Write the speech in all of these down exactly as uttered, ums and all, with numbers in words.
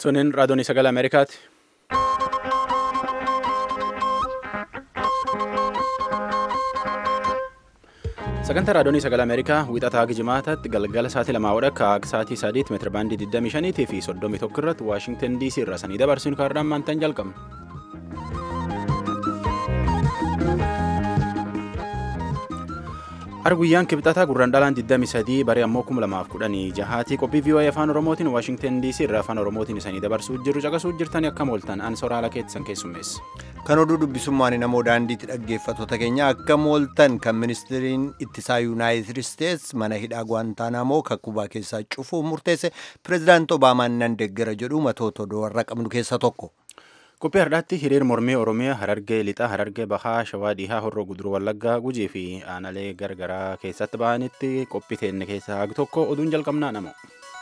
Sunin raadiyoon sagalee Ameerikaati. Sagantaa raadiyoon sagalee Ameerikaa wiixataa Gijimaataatti galgala sa'aatii lamaa wadhakka akka sa'aatii sadiitti meetira baandii digdamii shanii fi soddomii tokko irratti Waashingtan D C irraa sanii dabarsinu kaardaan maantaan jalqabna. Arguyyaan kibxataa gurraan dhalaan digdamii sadii baree ammoo kuma lamaaf kudhanii jahaati qophii V O A afaan Oromootiin Waashingtan D C irraa afaan Oromootiin isanii dabarsuu jirru caqasuu jirtanii akkam ooltan an soraala keettisan keessummeessa. Kan oduu dubbisummaan namoo daandiitti dhaggeeffattoota keenya akkam ooltan kan ministeeriin ittisaa Yuunaayitid Isteets mana hidhaa Guantaanamoo Kubaa keessaa cufuuf murteesse pireezidaantii Obaamaan nan deeggara jedhu matoota oduu warra qabnu keessaa tokko. Qophii har'aatti hiriir mormii Oromiyaa Harargee Lixaa Harargee Bahaa Shawaa Dhihaa Horroo Guduruu Wallaggaa Gujii fi aanalee gargaraa keessatti ba'anitti qophii teenne keessaa hagi tokko oduun jalqabnaa namoo.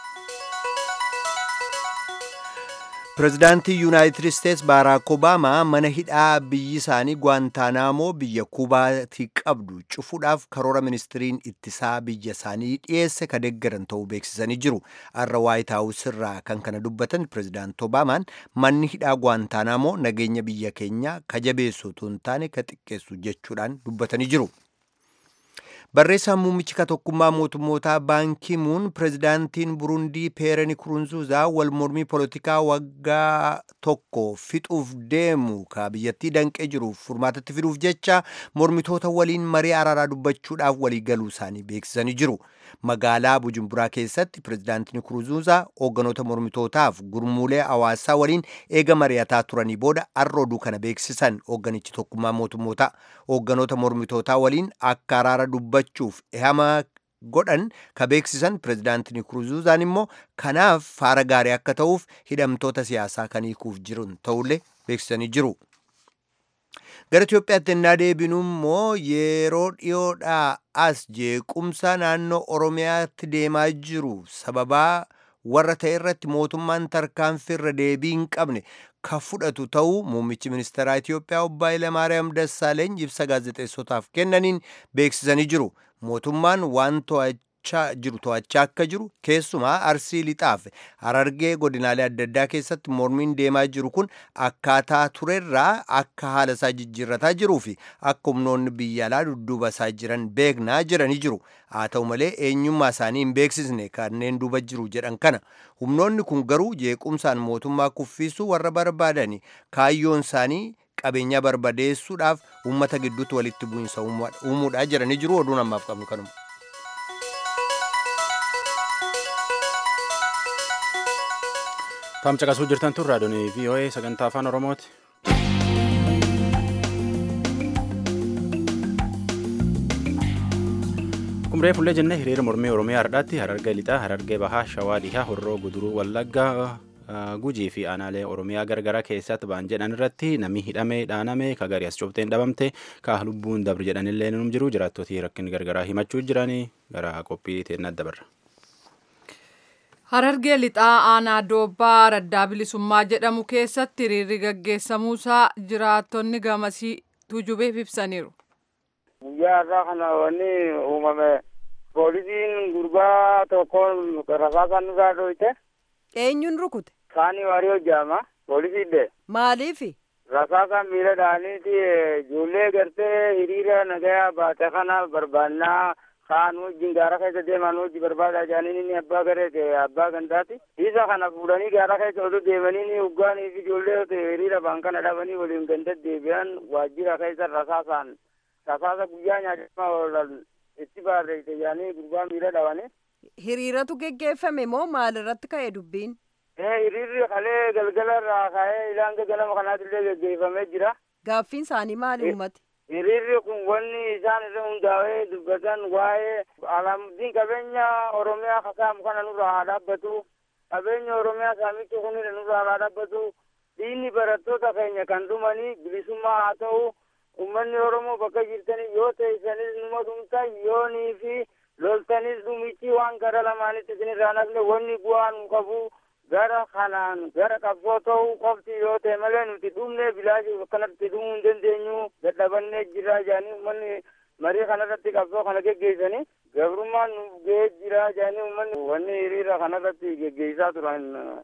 Pireezidaantii Yuunaayitid Isteets Baaraak Obaamaa mana hidhaa biyyi isaanii Guantaanamoo biyya Kubaatti qabdu cufuudhaaf karoora ministiriin ittisaa biyya isaanii dhiyeesse ka deeggaran ta'uu beeksisanii jiru. Har'a Waayit Haawus irraa kan kana dubbatan Pireezidaantii Obaamaan manni hidhaa Guantaanamoo nageenya biyya keenyaa ka jabeessu otoo hin taane ka xiqqeessu jechuudhaan dubbatanii jiru. Barreessaan muummichi tokkummaa mootummootaa Baan Kii Muun pireezidaantiin Burundii Pierre Nkurunziizaa wal mormii poolitikaa waggaa tokko fixuuf deemu ka biyyattii danqee jiruuf furmaatatti fiduuf jecha mormitoota waliin marii araaraa dubbachuudhaaf walii galuu isaanii beeksisanii jiru. Magaalaa Bujumburaa keessatti pireezidaantiin Nkurunziizaa hoogganoota mormitootaaf gurmuulee hawaasaa waliin eega mari'ataa turanii booda har'a oduu kana beeksisan hoogganichi tokkummaa mootummootaa hoogganoota mormitootaa waliin akka araara dubbachuuf ehamaa godhan ka beeksisan pireezidaantiin Nkurunziizaan immoo kanaaf faara gaarii akka ta'uuf hidhamtoota siyaasaa kan hiikuuf jiran ta'ullee beeksisanii jiru. Gara Itoophiyaatti ennaa deebinu immoo yeroo dhiyoodhaa as jeequmsa naannoo Oromiyaatti deemaa jiru sababaa warra ta'e irratti mootummaan tarkaanfii irra deebii hin qabne ka fudhatu ta'uu muummichi ministeeraa Itoophiyaa obbo Hayilamaariyaam Dassaaleeny ibsa gaazexeessotaaf kennaniin beeksisanii jiru. Mootummaan waan to'achaa jiru to'achaa akka jiru keessumaa Arsii Lixaaf Harargee godinaalee adda addaa keessatti mormiin deemaa jiru kun akkaataa turerraa akka haala isaa jijjiirrataa jiruu fi akka humnoonni biyya alaa dudduuba isaa jiran beeknaa jiranii jiru. Haa ta'u malee eenyummaa isaanii hin beeksisne kanneen duuba jiru jedhan kana. Humnoonni kun garuu jeequmsaan mootummaa kuffisuu warra barbaadani kaayyoon isaanii qabeenya barbadeessuudhaaf uummata gidduutti walitti bu'insa uumuudhaa jiranii jiru. Oduun ammaaf qabnu kanuma. Taam caqasuu jirtan tun raadiyoon V O A sagantaa afaan Oromooti. Kumree fullee jennee hiriira mormii Oromiyaa har'aatti Harargee Lixaa Harargee Bahaa Shawaa Dhihaa Horroo Guduruu Wallaggaa Gujii fi aanaalee Oromiyaa gargaraa keessatti ba'an jedhan irratti namni hidhamee dhaaname ka garii as cobteen dhabamte ka lubbuun dabre jedhanillee num jiru jiraattootii rakkin gargaraa himachuu jiranii gara qophii teennaa dabarra. Harargee Lixaa aanaa Doobbaa Raddaa Bilisummaa jedhamu keessatti hiriirri gaggeessamuusaa jiraattonni gamasii tujubeef ibsaniiru. Guyyaa irraa kana wanni uumame poolisiin gurbaa tokkoon rasaasa nurraa dhoyte. Eenyuun rukute? Kaanii warii hojjaama poolisiidde. Maaliifi? Rasaasa miila dhaaniiti ijoollee gartee hiriira nagayaa baate kana barbaannaa. Kaan wajjin gaara keessa deeman wajji barbaadaa jaaniin inni abbaa garee abbaa gandaati. Isa kana fuudhanii gaara keessa otoo deemanii uggaanii fi ijoollee hiriira ba'an kana dhabanii waliin ganda deebi'an waajjira keessa rasaasaan rasaasa guyyaa nyaatamaa itti baarreeyte jaanii gurbaa miila dhabanii. Hiriiratu geggeeffame moo maalirratti ka'e dubbiin? Hiriirri kalee galgala irraa ka'ee ilaanga ganama kanaatillee geggeeffamee jira. Gaaffiin isaanii maali uummati? Hiriirri kun wanni isaan irra hundaa'ee dubbatan waa'ee alamdiin qabeenya Oromiyaa kakaamu kana nurraa haa dhaabbatu. Qabeenya Oromiyaa saamichi kun nurraa haa dhaabbatu. Diinni barattoota keenya kan dhumanii bilisummaa haa ta'u. Uummanni Oromoo bakka jirtanii yoo teessanis numa dhumta yoonii fi loltanis dhumichi waan gara lamaanitti isinirraa nafne wanni bu'aa nu qabu. Gara kanaan gara qabsoo ta'uu qofti yoo ta'e malee nuti dhumnee bilaashii akkanatti dhumuu hin dandeenyu dadhabannee jirra jaanii uummanni marii kanarratti qabsoo kana geggeessanii gabrummaan nu ga'ee jira jaanii uummanni wanni hiriira kanarratti geggeessaa turan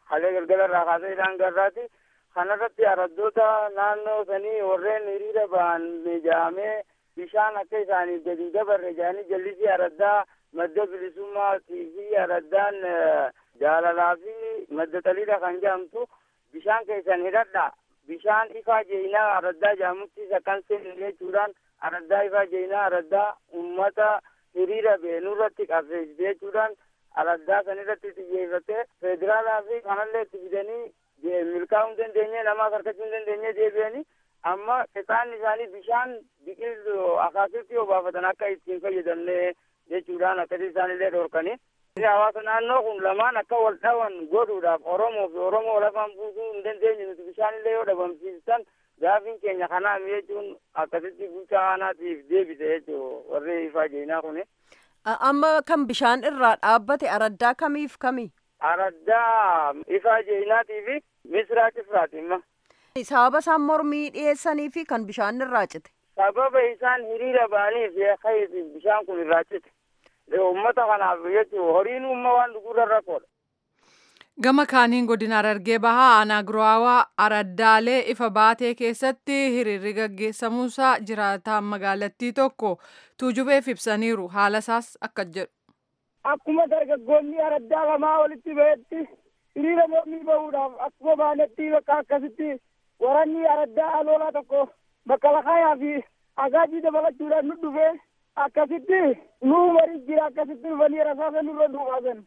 halee galgala irraa kaasee hidhaan garraati. Kanarratti araddoota naannoo sanii warreen hiriira ba'an mijaa'amee bishaan akka isaaniif gadi dabarre jedhanii jallisii araddaa madda bilisummaatii fi araddaan jaalalaa fi madda xaliidha kan jedhamtu bishaan keessan hidhadha. Bishaan ifaa jeenaa araddaa jedhamutti sakkan seenu jechuudhaan araddaa ifaa jeenaa araddaa uummata hiriira beenurratti qabsiisee jechuudhaan araddaa sanirratti xiyyeeffatee federaalaa fi kanallee itti fidanii milkaa'uu hin dandeenye namaa harkachuu hin dandeenye deebi'anii amma qixaan isaanii bishaan biqiltuu akaasitti obaafatan akka ittiin fayyadamne jechuudhaan akkasii isaanillee dhorkanii. Hawaasa naannoo kun lamaan akka wal dhawan godhuudhaaf Oromoo fi Oromoo lafaan buusuu hin dandeenye nuti bishaanillee yoo dhabamsiisan gaafiin keenya kanaaf jechuun akkasitti bulchaa aanaatiif deebise jechuudha warri ifaa jeenaa kuni. Amma kan bishaan irraa dhaabbate araddaa kamiif kami? Araddaa ifaa jeenaatii fi misraa cifraati imma. Sababa isaan mormii dhiyeessanii fi kan bishaan irraa cite? Sababa isaan hiriira ba'aniif bishaan kun irraa cite. Uummata kanaaf jechuun horiin uumma waan dhugurra rakkoodha. Gama kaaniin godina Harargee Bahaa aanaa Guraawaa araddaalee ifa baatee keessatti hiriirri gaggeessamuusaa jiraataan magaalattii tokko tuujubeef ibsaniiru. Haala isaas akka jedhu. Akkuma dargaggoonni araddaa lamaa walitti ba'etti hiriira mormii bahuudhaaf akkuma baanetti bakka akkasitti waranni araddaa aloolaa tokko bakka lakaayaa fi agaajii dabalachuudhaan nu dhufee akkasitti nu marii jira akkasitti dhufanii rasaasa nurra dhukaasan.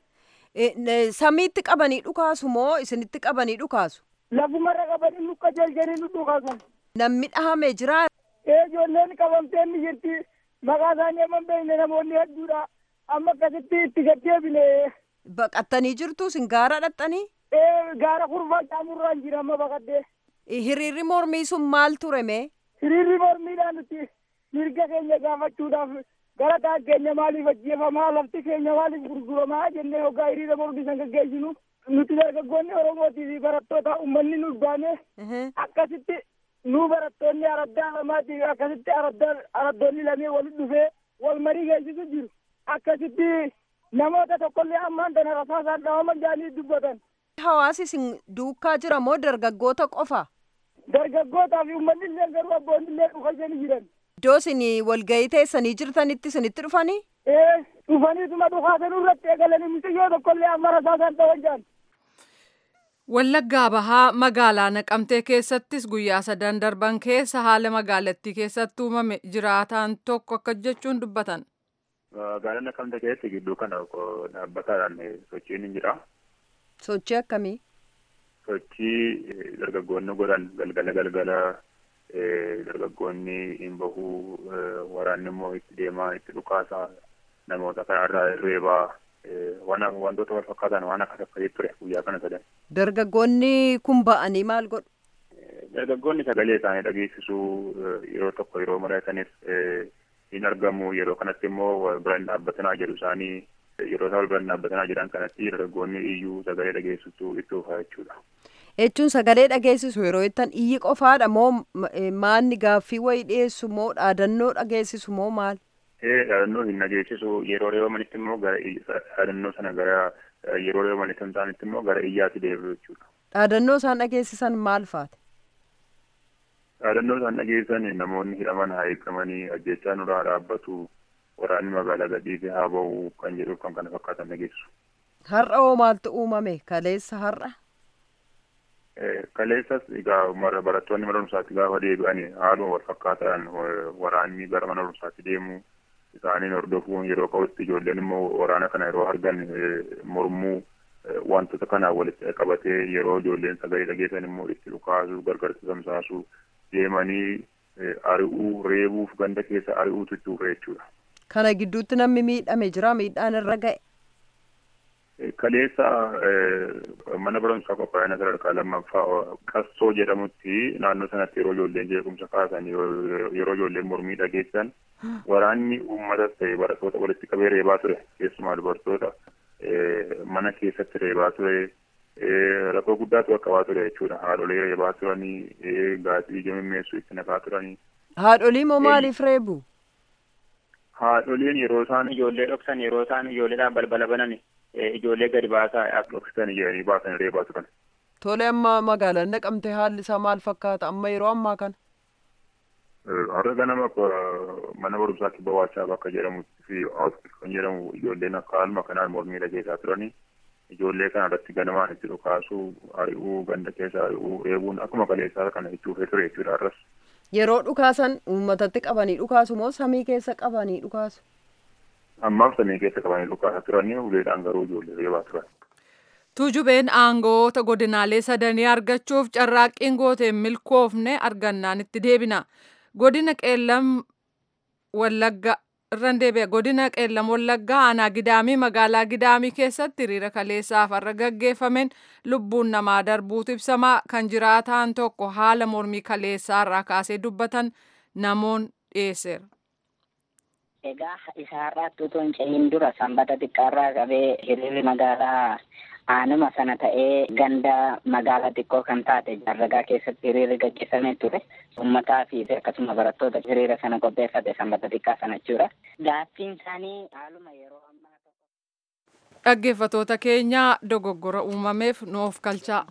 Samiitti qabanii dhukaasu moo isinitti qabanii dhukaasu? Lafumarra qabanii lukka jaljalii nu dhukaasan. Namni dhahamee jira? Ee ijoolleen qabamtee ni jirti. Maqaa isaanii amma beekne namoonni hedduudha. Amma akkasitti itti gaddeebine. Baqattanii jirtu sin gaara dhaxxanii? Ee gaara kurfaa caamurraan jira amma baqaddee. Hiriirri mormii sun maal ture mee? Hiriirri mormiidhaan nuti mirga keenya gaafachuudhaaf gara keenya maaliif ajjeefamaa lafti keenya maaliif gurguramaa jennee hoggaa hiriira mormii san gaggeessinu nuti dargaggoonni Oromootii fi barattoota uummanni nu baane akkasitti nu barattoonni araddaa lamaatiif akkasitti araddoonni lamee walitti dhufee wal marii geessisu jiru. Akkasitti namoota tokkollee ammaan tana rasaasaan dhawaman jaanii dubbatan. Hawaasi isin duukaa jira moo dargaggoota qofa? Dargaggootaa fi uummanni illee garuu abboonni illee dhufanii jiran. Iddoo isin walgahii teessanii jirtanitti isinitti dhufanii? Ee dhufaniituma dhukaasan irratti eegalanii mitiyyoo tokkollee amma rasaasaan dhawan jaan. Wallaggaa Bahaa magaalaa Naqamtee keessattis guyyaa sadan darban keessa haala magaalattii keessatti uumame jiraataan tokko akka jechuun dubbatan. Magaalaa Naqamtee keessatti gidduu kana dhaabbataadhaan sochiin hin jira. Sochii akkamii? Sochii dargaggoonni godhan galgala galgala dargaggoonni hin bahuu waraanni immoo itti deemaa itti dhukaasaa namoota karaarraa reebaa wantoota wal fakkaatan waan akkas akkasii ture guyyaa kana sadan. Dargaggoonni kun ba'anii maal godhu? Dargaggoonni sagalee isaanii dhageessisuu yeroo tokko yeroo mari'atanis hin argamu yeroo kanatti immoo biraan dhaabbatanaa jedhu isaanii yeroo isaan biraan dhaabbatanaa jedhan kanatti dargaggoonni iyyuu sagalee dhageessisuu itti dhufaa jechuudha. Jechuun sagalee dhageessisu yeroo ittan iyyi qofaadha moo maanni gaaffii wayii dhiyeessu moo dhaadannoo dhageessisu moo maal? Ee dhaadannoo hin dhageessisu yeroo reebamanitti immoo gara dhaadannoo sana gara yeroo reebamanitti hin taanetti immoo gara iyyaatti deebi'u jechuudha. Dhaadannoo isaan dhageessisan maal faati? Dhaadannoo isaan dhageessisan namoonni hidhaman haa eegamanii ajjechaa nurraa dhaabbatu waraanni magaalaa gadhiisee haa ba'u kan jedhu kan kana fakkaatan dhageessisu. Har'a hoo maaltu uumame kaleessa har'a? Kaleessas egaa barattoonni mana barumsaatti gaafa deebi'anii haaluma wal fakkaataan waraanni gara mana barumsaatti deemu isaaniin hordofuun yeroo ka'utti ijoolleen immoo waraana kana yeroo argan mormuu wantoota kanaan walitti qabatee yeroo ijoolleen sagalee dhageessan immoo itti dhukaasuu gargarsa tamsaasuu deemanii ari'uu reebuuf ganda keessa ari'uutu itti dhufe jechuudha. Kana gidduutti namni miidhame jira miidhaan irra ga'e. Kaleessa mana barumsaa qophaa'ina sadarkaa lammaffaa qassoo jedhamutti naannoo sanatti yeroo ijoolleen jeequmsa kaasan yeroo ijoolleen mormii dhageessan waraanni uummatas ta'e barattoota walitti qabee reebaa ture keessumaa dubartoota mana keessatti reebaa ture rakkoo guddaatu qaqqabaa ture jechuudha. Haadholee reebaa turanii gaazii jimimmeessuu itti naqaa turanii. Haadholii moo maaliif reebu? Haadholiin yeroo isaan ijoollee dhoksan yeroo isaan ijoolleedhaan balbala banani ijoollee gadi baasaa dhoksan jedhanii baasan reebaa turan. Tole amma magaalaan Naqamtee haalli isaa maal fakkaata amma yeroo ammaa kana? Har'a ganama mana barumsaa kibba waachaa bakka jedhamutti fi kan jedhamu ijoolleen akka haaluma kanaan mormii dhageessaa turanii ijoollee kana irratti ganamaan itti dhukaasuu ari'uu ganda keessa ari'uu eeguun akkuma kaleessaa kana itti ufee ture jechuudha har'as. Yeroo dhukaasan uummatatti qabanii dhukaasu moo samii keessa qabanii dhukaasu? Ammaaf samii keessa qabanii dhukaasaa turanii uleedhaan garuu ijoollee reebaa turan. Tuujubeen aangoota godinaalee sadanii argachuuf carraaqqiin gooteen milkoofne argannaan itti deebina. Godina qeellam wallagga irraan deebi'a. Godina qeellam wallaggaa aanaa gidaamii magaalaa gidaamii keessatti hiriira kaleessaaf har'a gaggeeffameen lubbuun namaa darbuutu ibsamaa. Kan jiraataan tokko haala mormii kaleessaa irraa kaasee dubbatan namoon dhiyeesseera. Egaa isa har'aatti utuu hin cehin dura sanbata xiqqaarraa qabee hiriirri magaalaa aanuma sana ta'ee ganda magaalaa xiqqoo kan taate Jaarragaa keessatti hiriirri gaggeeffamee ture. Uummataa fi akkasuma barattoota hiriira sana qopheeffate sanbata xiqqaa sana jechuudha. Gaaffiin isaanii haaluma yeroo ammaa dhaggeeffatoota keenya dogoggora uumameef nuuf galchaa.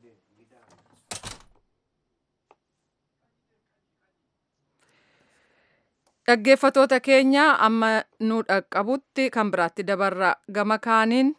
Dhaggeeffatoota keenya amma nu dhaqqabutti kan biraatti dabarra gama kaaniin.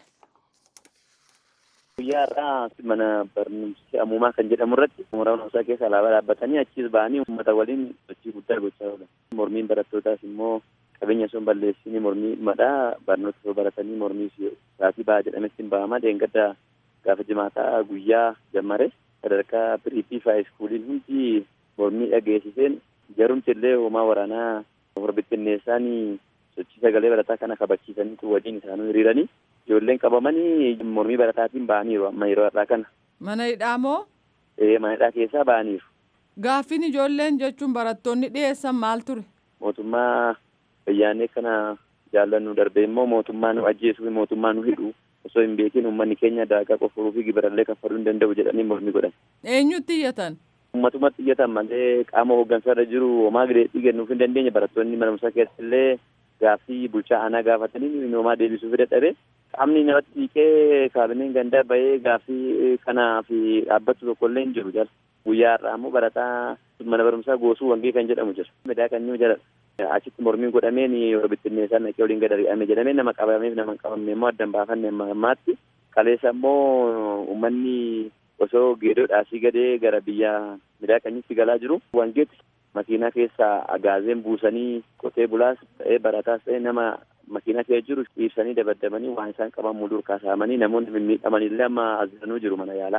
Guyyaa irraa mana barnoota ammumaa kan jedhamu irratti mooraa barnootaa keessa alaabaa dhaabbatanii achis ba'anii uummata waliin sochii guddaa gochaa oolan. Mormiin barattootaas immoo qabeenya osoo hin balleessinii mormii madhaa barnoota osoo baratanii mormii sa'aatii ba'a jedhametti hin ba'ama. Deengadda gaafa jimaataa guyyaa jammare sadarkaa piriipii fi haayiskuuliin hundi mormii dhageessiseen jarumti illee hoomaa waraanaa horbittinneessanii sochii sagalee barataa kana kabachiisaniitu waliin isaanii hiriiranii. Ijoolleen qabamanii mormii barataatiin ba'aniiru amma yeroo har'aa kana. Mana hidhaa moo? Ee mana hidhaa keessaa ba'aniiru. Gaaffiin ijoolleen jechuun barattoonni dhiyeessan maal ture? Mootummaa biyyaanee kana jaallannu darbee immoo mootummaa nu ajjeesuu fi mootummaa nu hidhu osoo hin beekin uummanni keenya daagaa qofuruu fi gibirallee kaffaluu hin danda'u jedhanii mormii godhan. Eenyutti iyyatan? Uummatumatti iyyatan malee qaama hooggansaarra jiru homaa gideetii kennuuf hin dandeenye barattoonni mana barumsaa keessallee gaaffii bulchaa aanaa gaafatanii homaa deebisuuf dadhabe. Qaamni namatti hiikee kaabineen gandaa bahee gaaffii kanaa fi dhaabbatu tokkollee hin jiru jala. Guyyaa har'aa immoo barataa mana barumsaa goosuu wangee kan jedhamu jira. Midaa kan inni jala. Achitti mormiin godhameen yeroo bittinneessaan naqee waliin gad ari'ame jedhamee nama qabameef nama hin qabamne immoo addan baafanne ammaatti. Kaleessa immoo uummanni osoo geedoo dhaasii gadee gara biyya midaa qanyitti galaa jiru. Wangeetti makiinaa keessaa agaazeen buusanii qotee bulaas ta'ee barataas ta'ee nama makiinaa keessa jiru dhiibsanii dabaddabanii waan isaan qaban muldura kaasamanii namoonni mimmiidhamanillee amma asirranuu jiru mana yaalaa.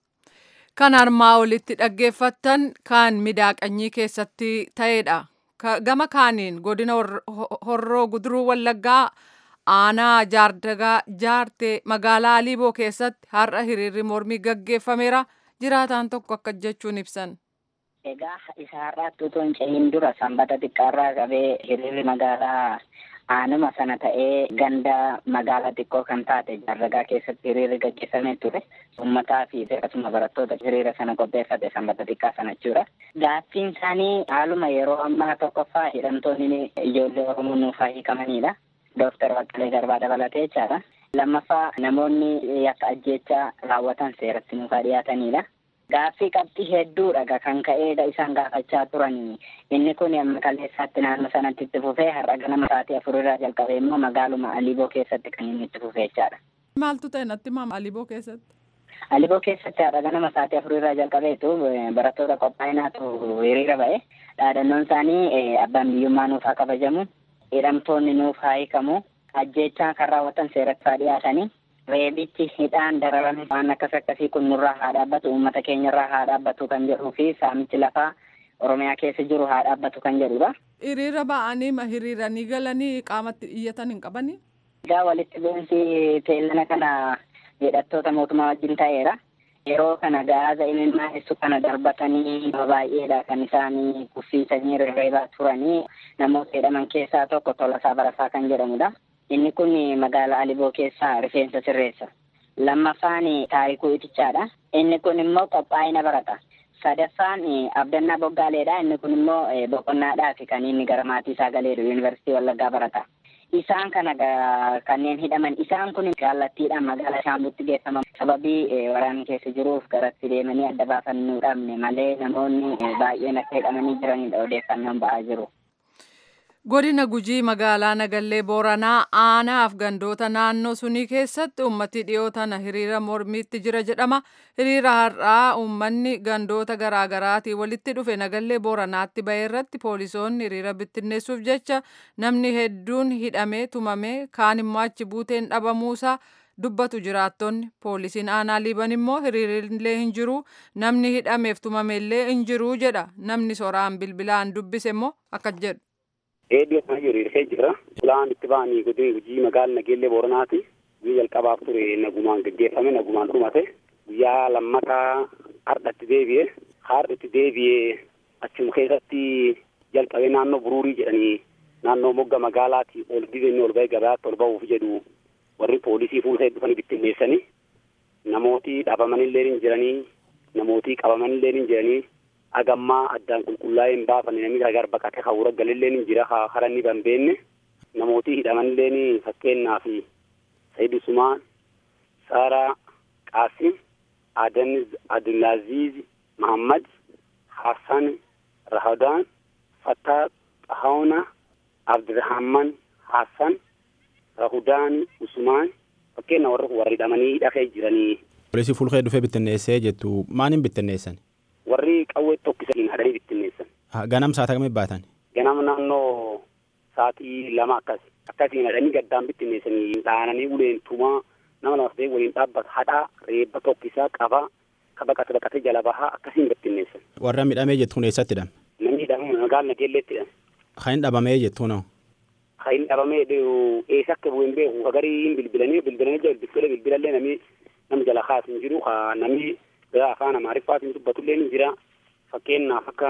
Kan armaa olitti dhaggeeffattan kan midaaqanyii keessatti ta'edha. Gama kaaniin godina horroo guduruu wallaggaa aanaa jaardagaa jaartee magaalaa Aliiboo keessatti har'a hiriirri mormii gaggeeffameera. Jiraataan tokko akka jechuun ibsan. Egaa isa har'aatti utuu hin cehin dura sanbata xiqqaarraa qabee hiriirri magaalaa aanuma sana ta'ee ganda magaalaa xiqqoo kan taate Jaarragaa keessatti hiriirri gaggeeffamee ture. Uummataa fi akkasuma barattoota hiriira sana qopheeffate sanbata xiqqaa sana jechuudha. Gaaffiin isaanii haaluma yeroo ammaa tokkoffaa hidhamtoonni ijoollee Oromoo nuuf hiikamanidha. Dooktar Baqqalee Garbaa dabalatee jechaadha. Lammaffaa namoonni yakka ajjeechaa raawwatan seeratti nuuf dhiyaatanidha. Gaaffii qabxii hedduudha kan ka'eedha isaan gaafachaa turanii. Inni kun amma kaleessaatti naannoo sanatti itti fufee har'a ganama sa'aatii afurirraa jalqabee immoo magaaluma Aliiboo keessatti kan inni itti fufee jechaadha. Maaltu ta'e natti himaa Aliiboo keessatti? Aliiboo keessatti har'a ganama sa'aatii afurirraa jalqabeetu barattoota qophaa'inaatu hiriira ba'e. Dhaadannoon isaanii abbaan biyyummaa nuuf haa kabajamu. Hidhamtoonni nuuf haa hiikamu. Ajjeechaa kan raawwatan seeratti haa dhiyaatanii. Reebichi hidhaan dararame waan akkas akkasii kun nurraa haa dhaabbatu uummata keenyarraa haa dhaabbatu kan jedhuu fi saamichi lafaa Oromiyaa keessa jiru haa dhaabbatu kan jedhudha. Hiriira ba'anii ma hiriiranii galanii qaamatti iyyatan hin qabanii? Egaa walitti bu'insi teellana kana hidhattoota mootummaa wajjin ta'eera. Yeroo kana gaaza imimmaa'essu kana darbatanii baay'eedha kan isaanii kuffiisanii rirreebaa turanii namoota hidhaman keessaa tokko Tolasaa Barasaa kan jedhamudha. Inni kun magaalaa Aliiboo keessaa rifeensa sirreessa. Lammaffaan Taarikuu Itichaadha. Inni kun immoo qophaa'ina barata. Sadaffaan Abdannaa Boggaaleedha. Inni kun immoo boqonnaadhaaf kan inni gara maatii isaa galeeru Yuunivarsiitii Wallaggaa barata. Isaan kana kanneen hidhaman isaan kun kallattiidhaan magaalaa Shaambuutti geeffaman. sababii waraanni keessa jiruuf garatti deemanii adda baafannuu dhabne malee namoonni baay'een akka hidhamanii jiranidha odeeffannoon ba'aa jiru. Godina Gujii magaalaa Nagallee Booranaa aanaaf gandoota naannoo sunii keessatti ummati dhiyoo tana hiriira mormiitti jira jedhama. Hiriira har'aa uummanni gandoota garaagaraatii walitti dhufe Nagallee Booranaatti ba'e irratti poolisoonni hiriira bittinneessuuf jecha namni hedduun hidhamee tumamee kaan immoo achi buuteen dhabamuusaa dubbatu jiraattonni. Poolisiin aanaa Liiban immoo hiriirillee hin jiru namni hidhameef tumameellee hin jiru jedha. Namni soraan bilbilaan dubbise immoo akkas jedhu. Eeddoo kana hiriirfee jira. Ulaan itti ba'anii godina Gujii magaalaa Nageellee Booranaati. Guyyaa jalqabaaf ture nagumaan gaggeeffame nagumaan dhumate. Guyyaa lammataa har'atti deebi'e. Har'atti deebi'ee achuma keessatti jalqabee naannoo Buruurii jedhanii naannoo mogga magaalaati ol dibeenni ol ba'ee gabaatti ol ba'uuf jedhu warri poolisii fuula dhufanii bittinneessanii namooti dhabamanillee hin jiranii namooti qabamanillee hin jiranii agammaa addaan qulqullaa'ee hin baafanne namni gargar baqatee hawura galillee hin jira hara ni banbeenne namooti hidhamanillee fakkeenyaaf Sayyid Usmaan Saaraa Qaasim Adan Abdulaziz Muhammad Hassan Rahadaan Fattaa Xahauna Abdurrahman Hassan Rahudaan Usmaan fakkeenya warra warri hidhamanii dhaqee jiranii. Poolisii fuulkee dhufee bittinneessee jettu maaliin bittinneessan? Warri qawwee tokkisaniin hadhanii bittinneessan. Ganam sa'aatii kamii baatan? Ganam naannoo sa'aatii lama akkas akkasiin hadhanii gaddaan bittinneessanii dhaananii uleen tumaa nama lamas ta'e waliin dhaabbata hadhaa reebba tokkisaa qaba ka baqate baqate jala bahaa akkasiin bittinneessan. Warra midhamee jettuun eessatti hidhame? Namni hidhame magaalaa Nageelleetti hidhame. Kan dhabamee jettuun hoo? Kan dhabamee eessa akka bu'een beeku hagarii bilbilanii bilbilanii jala bilbilee bilbilallee namni nama jala kaas hin jiru namni biraa afaan Amaariffaatiin dubbatullee ni jira. Fakkeenyaaf akka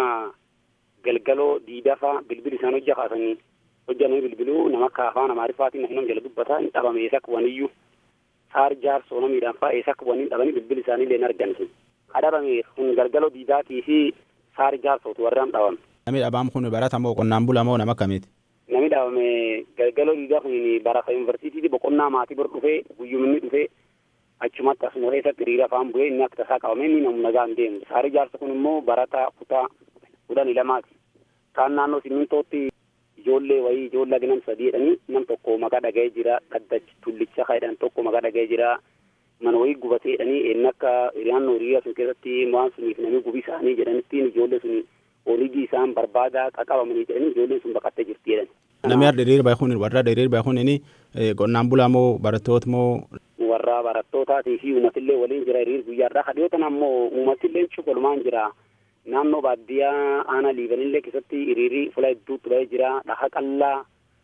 galgaloo diidafaa bilbili isaan hojja kaasanii hojjanii bilbiluu nama akka afaan Amaariffaatiin nama jala dubbataa hin dhabame eessa akka waniyyuu saar jaarsoo namiidhaan fa'aa eessa akka waniin dhabanii bilbili isaaniillee hin arganne. Hadhabame kun galgaloo diidaatii fi saar jaarsootu warraan dhabame. Namni dhabaam kun baratamoo qonnaan bulamoo nama akkamiiti? Namni dhabame galgaloo diidaa kun barataa yuunivarsiitiitii boqonnaa maatii bira dhufee guyyuminni dhufee achumatti asuma keessatti hiriira afaan bu'ee inni akka tasaa qabamee inni namu nagaan deemu. Saari jaarsa kun immoo barataa kutaa kudhanii lamaati. Kaan naannoo simmintootti ijoollee wayii ijoollee ganam sadii jedhanii nam tokko maqaa dhaga'ee jira. Dhaddachi tullicha jedhan tokko maqaa dhaga'ee jira. Mana wayii gubatee jedhanii inni akka naannoo hiriira sun keessatti waan suniif namni gubii isaanii jedhanittiin ijoollee suni olii isaan barbaadaa qaqabamanii jedhanii ijoolleen sun baqattee jirti jedhan. Namni har'a hiriira baay'ee kun warra hiriira baay'ee kun inni qonnaan bulaa moo barattoota moo? Warra barattootaati fi uummatillee waliin jira hiriir guyyaarraa hadhiyootan ammoo uummatillee cuqulumaan jira. Naannoo baadiyyaa aanaa Liibanillee keessatti hiriirri fuula hedduutti ba'ee jira. Dhaha qallaa,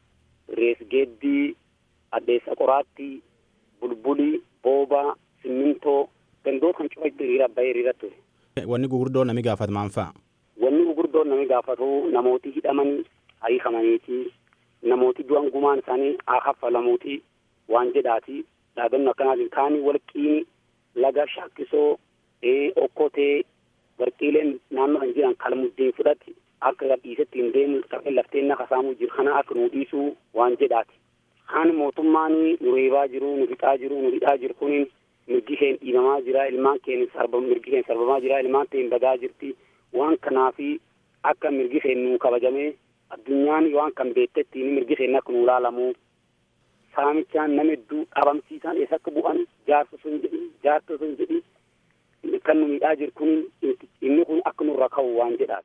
reesgeeddii, addeessa qoraattii, bulbulii, boobaa, simmintoo gandoota kan cufatti hiriira ba'ee hiriira ture. Wanni gurguddoon namni gaafatu maal fa'a? Wanni gurguddoon namni gaafatu namooti hidhamanii hiikamaniiti. Namooti du'an gumaan isaanii haa kaffalamuuti waan jedhaati. Dhaabbanni akkanaatiin kaanii walqiin laga shaakkisoo okkotee warqiileen naannoo kan jiran kalmuddeen fudhatti akka gadhiisetti hin deemu qabeen lafteen na kasaamuu jiru kana akka nu dhiisuu waan jedhaati. Kaan mootummaan nu reebaa jiru nu fixaa jiru nu hidhaa jiru kuniin mirgi isheen dhiibamaa jira ilmaan keenya sarbamaa mirgi isheen sarbamaa jira ilmaan ta'een badaa jirti waan kanaafi akka mirgi isheen nu kabajamee addunyaan waan kan beektetti mirgi isheen akka nu ilaalamu. Saamichaan nama hedduu dhabamsiisan eessa akka bu'an jaarsa sun jedhi jaarsa sun jedhi kan nu miidhaa jiru kun inni kun akka nurra ka'u waan jedhaati.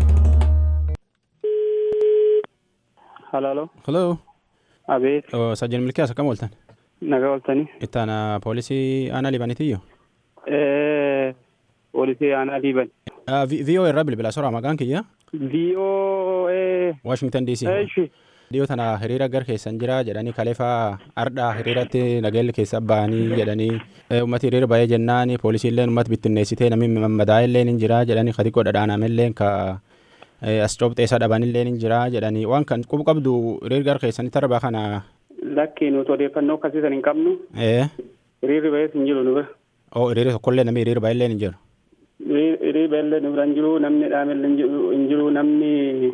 Halaalo. Hello. Abeet. Sajjan Milkiyaas akkam ooltan? Nagaa ooltanii. Ittaana poolisii aanaa Liibanitiyyoo? Poolisii aanaa Liiban. V O irraa bilbilaa soraa maqaan kiyya? V O Washington D C. Dhiyoo tana hiriira gar keessan jira jedhanii kaleefaa ardhaa hiriiratti nageelli keessa ba'anii jedhanii uummati hiriira ba'ee jennaan poolisiilleen uummata bittinneessitee namni madaa'ellee ni jira jedhanii xiqqoo dhadhaanamellee ka as coobxeessa dhabanillee ni jira jedhanii waan kan qubu qabdu hiriira gar keessanitti arba kana. Lakkii nuti odeeffannoo akkasiisan hin qabnu. Hiriirri ba'ees hin jiru nu bira. Oo hiriira tokkollee namni hiriira ba'ellee ni jiru. Hiriirri ba'ellee nu bira hin jiru namni dhaamellee hin jiru namni.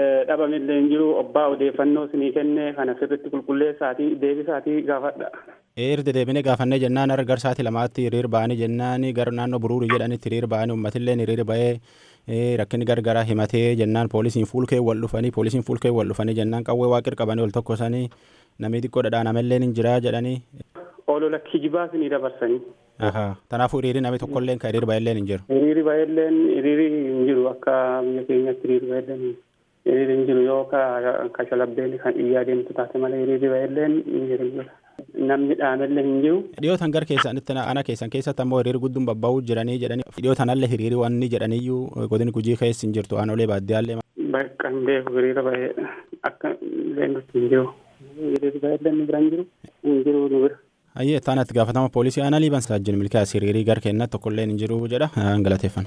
Dhabamillee hin jiru obbaa odeeffannoo sinii kenne kana sirriitti qulqulleessaatii deebisaatii gaafadha. Eerti deebinee gaafannee jennaan har'a gara sa'aatii lamaatti hiriir ba'anii jennaan gara naannoo Buruuri jedhanitti hiriir ba'anii uummatillee hiriir ba'ee rakkinni gargaraa himatee jennaan poolisiin fuulkee wal dhufanii poolisiin fuulkee wal dhufanii jennaan qawwee waaqir qabanii ol tokkosanii namni xiqqoo dhadhaanamallee hin jiraa jedhanii. Olola kijibaas ni dabarsanii. Kanaafuu hiriirri namni tokkollee kan hiriir ba'ellee hin jiru. Hiriirri ba'ellee hiriirri hin jiru akka biyya keenyatti hiriirri ba'ellee hiriirri hin jiru yoo ka shalabbeen kan iyyaa deemtu taate malee hiriirri ba'ellee hin jiru. Namni dhaamellee hin jiru. Dhiyootan gara keessanitti ana keessan keessatti ammoo hiriirri gudduun babba'uu jiranii jedhanii dhiyootan allee hiriirri wanni jedhaniyyuu godini gujii keessa hin jirtu aanolee baaddiyaallee. Bakka hin beeku hiriira ba'ee akka leendutti hin jiru. Hiriirri ba'ellee ni bira hin jiru. Hin jiru ni bira. Ayyee taanatti gaafatama poolisii aanaa liiban saajjin milkaa'as hiriirii gara keenyatti tokkollee hin jiru jedha galateeffanna.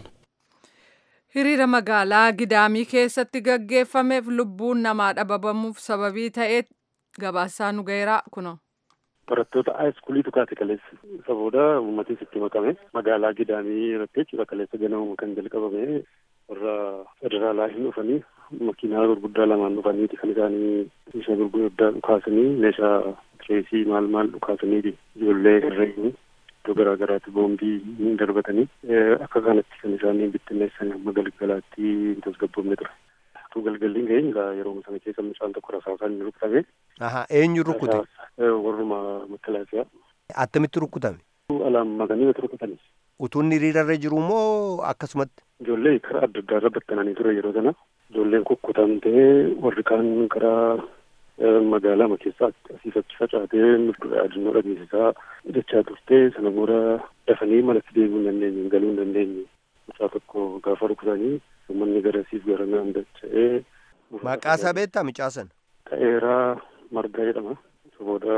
Hiriira magaalaa Gidaamii keessatti gaggeeffameef lubbuun namaa dhabamuuf sababii ta'ee gabaasaa nu gaheeraa kunoo. Barattoota haayiskuuliitu kaate kaleessa sabooda uummatis itti makame magaalaa Gidaamii irratti jechuudha kaleessa ganama kan jalqabame warra federaalaa hin dhufanii makiinaa gurguddaa lamaan dhufaniiti kan isaanii meeshaa gurguddaa dhukaasanii meeshaa tireesii maal maal dhukaasanii ijoollee herreeyyuu iddoo garaa garaatti boombii hin darbatanii akka kanatti kan isaanii bittinneessan amma galgalaatti hin tasgabboofne ture. Galgalliin ga'e yeroo sana keessa mucaan tokko rasaasaan inni rukutame. Eenyu rukute? Warruma makalaasaa. Attamitti rukutame? Alaan makanii wati rukutanii. Utuun hiriirarra jiru moo akkasumatti? Ijoollee karaa adda addaa irra battananii ture yeroo sana. Ijoolleen kukkutamtee warri kaan karaa magaalaa keessaa asiifachi facaatee adunoo dhageessisaa dachaa turtee sana booda dafanii manatti deebi'uu hin dandeenye galuu hin dandeenye. Mucaa tokko gaafa rukutanii uummanni garasiif gara naan dacha'ee. Maqaa isaa beektaa mucaa sana? Ta'eeraa Margaa jedhama. Booda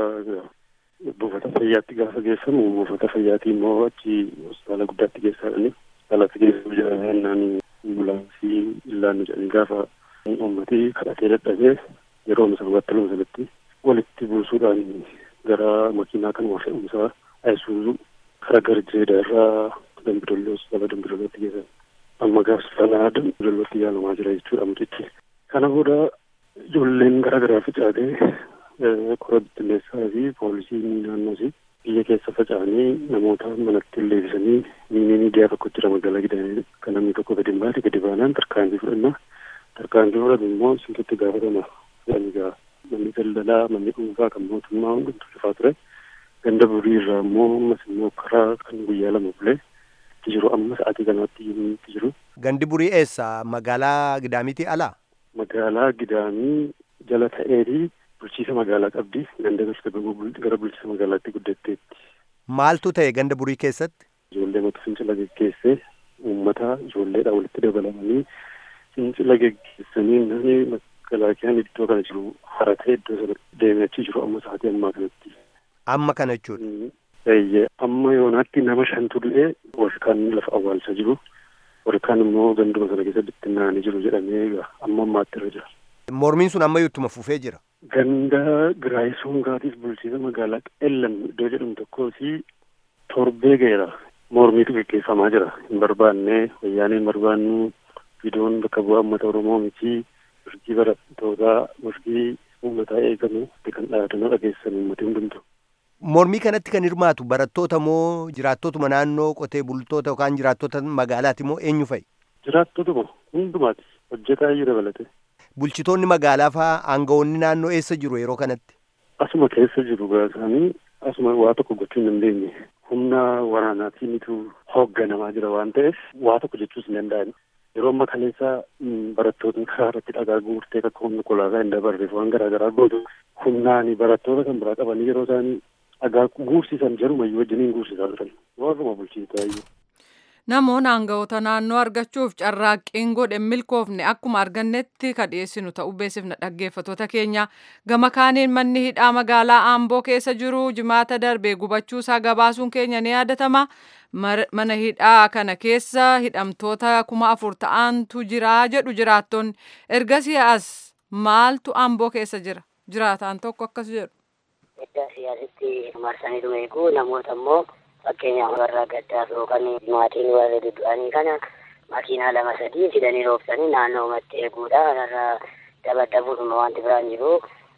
buufata fayyaatti gaafa geessamu buufata fayyaatii immoo achi hospitaala guddaatti geessaadhani. Hospitaalatti geessuu jedhamee naan ambulaansii illaannu jedhanii gaafa uummatii kadhatee dadhabee yeroo sana battaluma sanatti walitti buusuudhaan gara makiinaa kanuma fe'umsaa Ayisuuzuu karaa Garjeedaa irraa Dambidolloo hospitaala Dambidollootti geessan. Amma gaafsa sanaa Dambidollootti yaalamaa jira jechuudha mucichi. Kana booda ijoolleen garaa garaa facaatee kora bittinneessaa fi poolisii naannoosii biyya keessa faca'anii namoota manatti leebisanii miidiyaa tokko jira magaalaa Gidaamii kan namni tokko gadi hin baate gadi baanaan tarkaanfii fudhannaa tarkaanfii fudhatu immoo sirriitti gaafatama jedhanigaa manni daldalaa manni dhuunfaa kan mootummaa hundumtu cufaa ture ganda burii irraa immoo ammas immoo karaa kan guyyaa lama bulee itti jiru amma sa'aatii kanatti itti jiru. Gandi burii eessa magaalaa Gidaamiitii alaa? Magaalaa Gidaamii jala ta'eetii bulchiisa magaalaa qabdi ganda gara bulchiisa magaalaatti guddatteetti. Maaltu ta'e ganda burii keessatti? Ijoollee mata fincila geggeessee uummata ijoolleedhaan walitti dabalamanii fincila geggeessanii namni magalaakiyaan iddoo kana jiru haratee iddoo sana deemee achi jiru amma sa'aatii ammaa kanatti. Amma kana jechuudha. Eeyyee amma yoonaatti nama shantu du'ee warri kaan lafa awwaalcha jiru warri kaan immoo ganduma sana keessa bittinnaa'anii jiru jedhamee amma ammaatti irra jira. Mormiin sun amma ittuma fufee jira. Ganda Giraayisongaatiif bulchiisa magaalaa Qellam iddoo jedhamu tokkooti torbee ga'eera. Mormiitu gaggeeffamaa jira. Hin barbaanne wayyaanee hin barbaannu fidoon bakka bu'aa uummata Oromoo miti mirgi barattootaa mirgi uummataa eegamu kan dhaadannoo dhageessan uummati hundumtu. Mormii kanatti kan hirmaatu barattoota moo jiraattootuma naannoo qotee bultoota yookaan jiraattota magaalaati moo eenyu fa'i? Jiraattootuma hundumaati hojjetaa iyyuu dabalate. Bulchitoonni magaalaa fa'aa aangawoonni naannoo eessa jiru yeroo kanatti? Asuma keessa jiru gaasanii asuma waa tokko gochuu hin dandeenye. Humna waraanaatiinitu hoogganamaa jira waan ta'eef waa tokko jechuus hin danda'an. Yeroo amma kaleessa barattootni karaa irratti dhagaa guurtee akka humna kolaasaa hin dabarreef waan garaa garaa gootu humnaan barattoota kan biraa qabanii yeroo isaan dhagaa guursisan jarumayyuu wajjiniin guursisaa turan. Warruma bulchiisaa iyyuu. Namoonni aangawoota naannoo argachuuf carraaqqiin godhe milkoofne akkuma argannetti kan dhiyeessinu ta'uu beeksifna dhaggeeffattoota keenya. Gama kaaniin manni hidhaa magaalaa Aamboo keessa jiru jimaata darbee gubachuusaa gabaasuun keenya ni yaadatama. Mana hidhaa kana keessa hidhamtoota kuma afur ta'antu jira jedhu jiraattonni. Ergasii as maaltu Aamboo keessa jira? Jiraataan tokko akkas jedhu. Hidhaa siyaasitti marsanii dhumeeku namoota immoo fakkeenyaaf warra gaddaaf yookaan maatiin warra du'anii kana makiinaa lama sadii fidanii roobsanii naannoo uumatti eeguudha. Kanarra dabadhabuudhuma wanti biraan jiru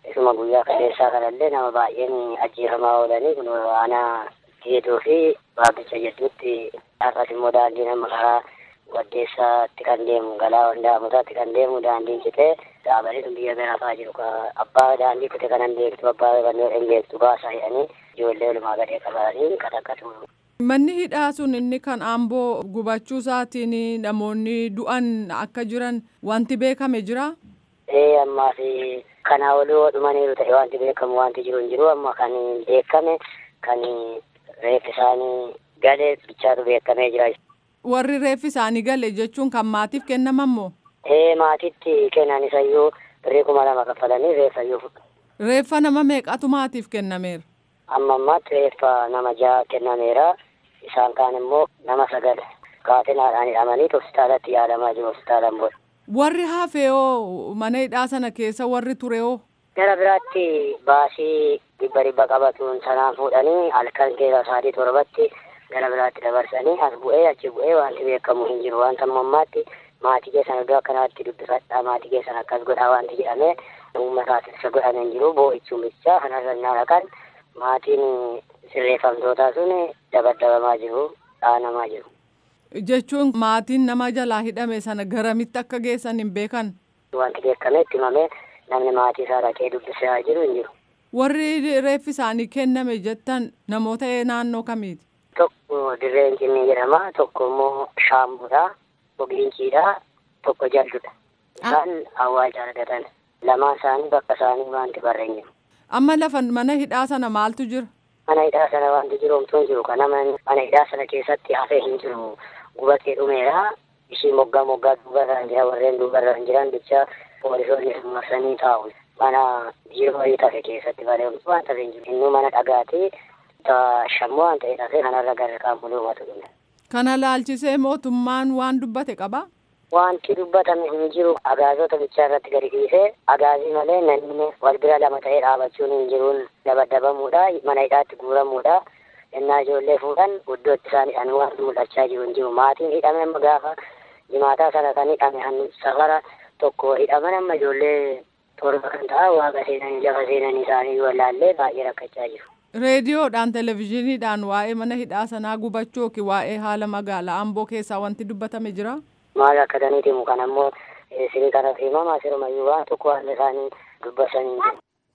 isuma guyyaa kaleessaa kanallee nama baay'een ajjeefamaa oolanii kun aanaa geedoo fi baabbicha jedhutti har'as immoo daandii nama karaa waddeessaatti kan deemu galaa wandaamutaatti kan deemu daandiin citee dhaabanii biyya garaafaa jiru abbaa daandii kute kanan beektu abbaa kanneen hin beektu baasaa jedhanii ijoollee walumaa gadee qabatanii qataqqatu. Manni hidhaa sun inni kan Amboo gubachuu isaatiin namoonni du'an akka jiran wanti beekame jira? Ee ammaa fi kanaa olii dhumaniiru ta'e wanti beekamu wanti jiru hin jiru amma kan beekame kan reeffi isaanii galee bichaatu beekamee jira. Warri reeffi isaanii gale jechuun kan maatiif kennaman moo? Ee maatiitti kennan isayyuu birrii kuma lama kaffalanii reeffa iyyuu fudhatu. Reeffa nama meeqatu maatiif kennameera? Amma ammaatti reeffa nama ja'a kennameera. Isaan kaan immoo nama sagal kaatinaadhaan hidhamanii hospitaalatti yaalamaa jiru hospitaalaan booda. Warri hafeeyoo mana hidhaa sana keessa warri tureeyoo? Gara biraatti baasii dhibba dhibba qabatuun sanaan fuudhanii halkan keessa sa'aatii torbatti gara biraatti dabarsanii as bu'ee achi bu'ee wanti beekamu hin jiru. Wanta ammaatti maatii keessan iddoo akkanaatti dubbifadhaa maatii keessan akkas godhaa wanti jedhamee uummataaf isa godhame hin jiru. Boo'ichuun bichaa kanarra dhaqan maatiin sirreeffamtootaa sun dabaddabamaa jiru dhaanamaa jiru. Jechuun maatiin nama jalaa hidhame sana garamitti akka geessan hin beekan? Wanti beekame itti himamee namni maatii isaa dhaqee dubbisaa jiru hin jiru. Warri reeffi isaanii kenname jettan namoota naannoo kamiiti? Tokko dirreen cinnii jedhama, tokko immoo shaambuudha, tokko giinciidha, tokko jaldudha. Isaan awwaalcha argatan. Lamaan isaanii bakka isaanii wanti barreen jiru. Amma lafa mana hidhaa sana maaltu jira? Mana hidhaa sana wanti jiru homtuu hin jiru. Kana mana hidhaa sana keessatti hafee hin jiru. Gubatee dhumeera. Ishii moggaa moggaa duubarra hin jiran warreen duubarra hin jiran bicha poolisoonni marsanii taa'u. Mana jiru wayii tafe keessatti balee waan tafe hin jiru. Innuu mana dhagaati. Shammoo waan ta'e tafe kanarra gara qaamuluu matu dhume. Kana laalchisee mootummaan waan dubbate qabaa? Wanti dubbatame hin jiru. Agaazota bichaa irratti gadi dhiisee agaazii malee namni wal bira lama ta'ee dhaabachuun hin jiruun dabadabamuudha. Mana hidhaatti guuramuudha. Innaa ijoollee fuudhan iddootti isaaniidhaan waan mul'achaa jiru hin jiru. Maatiin hidhame amma gaafa jimaataa sana kan hidhame safara tokko hidhaman amma ijoollee torba kan ta'a waaqa seenanii lafa seenanii isaanii wallaallee baay'ee rakkachaa jiru. Reediyoodhaan televezyiiniidhaan waa'ee mana hidhaa sanaa gubachuu yookiin waa'ee haala magaalaa Amboo keessaa wanti dubbatame jira? Maal akka taniiti mukaan ammoo sirii kana fiimamaa sirumayyuu waan tokko waan isaanii dubbatanii jiru.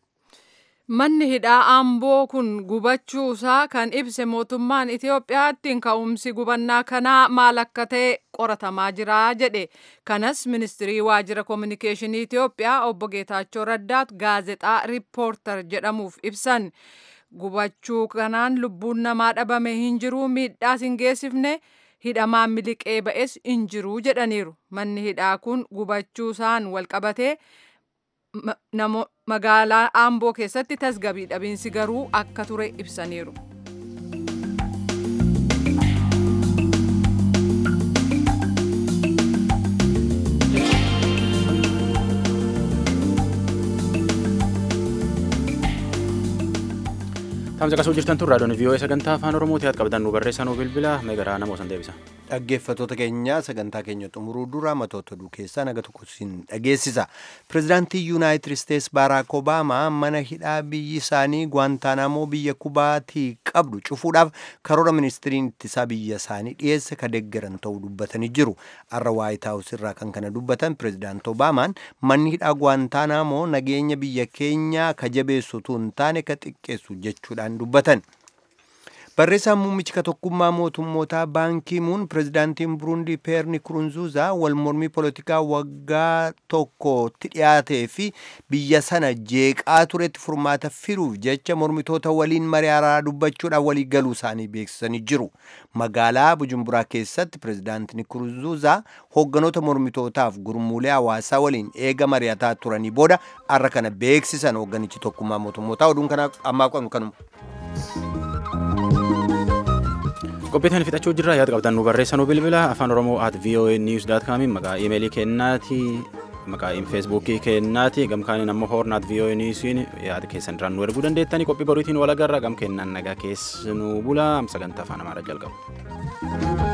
Manni hidhaa Amboo kun gubachuusaa kan ibse mootummaan Itoophiyaatti ka'umsi gubannaa kanaa maal akka ta'e qoratamaa jira jedhe. Kanas ministirii waajjira koominikeeshinii Itoophiyaa obbo Geetaachoo Raddaat gaazexaa Riippoortar jedhamuuf ibsan. Gubachuu kanaan lubbuun namaa dhabame hin jiru, miidhaas hin geessifne, hidhamaan miliqee ba'es hin jiru jedhaniiru. Manni hidhaa kun gubachuusaan walqabatee magaalaa Amboo keessatti tasgabbii dhabiinsi garuu akka ture ibsaniiru. Tamsa kasuu jirtan tun raadiyoon V O A sagantaa afaan Oromooti haa qabdan nu barreessaa nu bilbila meegaraa nama osan deebisa. Dhaggeeffattoota keenya sagantaa keenya xumuruu dura matoota oduu keessaa naga tokko sin dhageessisa. Pireezidaantii Yuunaayitid Isteets Baaraak Obaamaa mana hidhaa biyyi isaanii Guantaanamoo biyya Kubaatii qabdu cufuudhaaf karoora ministiriin ittisaa biyya isaanii dhiyeesse ka deeggaran ta'uu dubbatanii jiru. Har'a Waayit Haawus irraa kan kana dubbatan Pireezidaant Obaamaan manni hidhaa Guantaanamoo nageenya biyya keenyaa ka jabeessu utuu hin taane ka xiqqeessu jechuudhaan dubbatan. Barreessaan muummichi tokkummaa mootummootaa Baan Kii Muun pireezidaantiin Buruundii Piyeer Nkurunziizaa wal mormii poolitikaa waggaa tokkotti dhiyaatee fi biyya sana jeeqaa turetti furmaata fiduuf jecha mormitoota waliin marii araaraa dubbachuudhaan walii galuu isaanii beeksisanii jiru. Magaalaa Bujumburaa keessatti pireezidaantiin Nkurunziizaa hoogganoota mormitootaaf gurmuulee hawaasaa waliin eega mari'ataa turanii booda har'a kana beeksisan hoogganichi tokkummaa mootummootaa. Oduun kana ammaa qabnu kanuma. Qophiitiin fixachuu jirra yaada qabdan nu barreessaa nu bilbila afaan oromoo at v o a news dot com maqaa iimeelii kennaati maqaa feesbuukii kennaati gamkaaniin ammoo hoorn at v o a newsiin yaada keessan irraan nu erguu dandeettanii qophii boriitiin walagarra gam kennan nagaa keessanuu bula sagantaa afaan amaaraa jalqabu.